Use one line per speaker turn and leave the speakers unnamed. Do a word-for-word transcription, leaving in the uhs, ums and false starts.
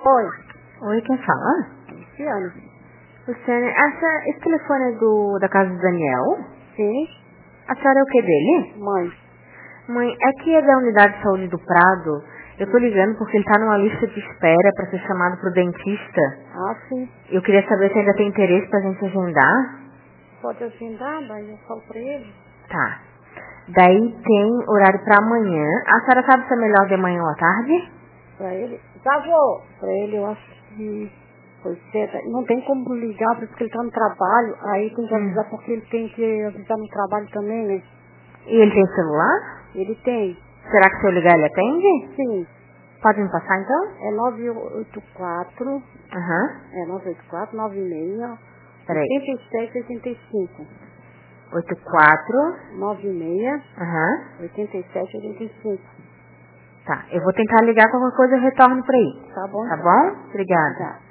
Oi.
Oi, quem fala?
Luciana.
Luciana, essa, esse telefone é do, da casa do Daniel?
Sim.
A senhora é o que dele?
Mãe.
Mãe, é que é da unidade de saúde do Prado. Eu tô ligando porque ele tá numa lista de espera pra ser chamado pro dentista.
Ah, sim.
Eu queria saber se ainda tem interesse pra gente agendar.
Pode agendar, daí eu falo pra ele.
Tá. Daí tem horário pra amanhã. A senhora sabe se é melhor de manhã ou à tarde?
Pra ele. Já vou. Pra ele eu acho que foi cedo. Não tem como ligar porque ele tá no trabalho. Aí tem que
Hum.
avisar porque ele tem que avisar no trabalho também, né?
E ele tem celular?
Ele tem.
Será que se eu ligar ele atende?
Sim.
Pode me passar então?
É nove oito quatro.
Aham.
É nove oito quatro, nove seis,
Peraí.
oitenta e sete, oitenta e cinco.
oito quatro.
nove seis,
Aham.
oitenta e sete, oitenta e cinco.
Tá. Eu vou tentar ligar qualquer coisa e eu retorno por aí.
Tá bom?
Tá bom? Obrigada.
Tá.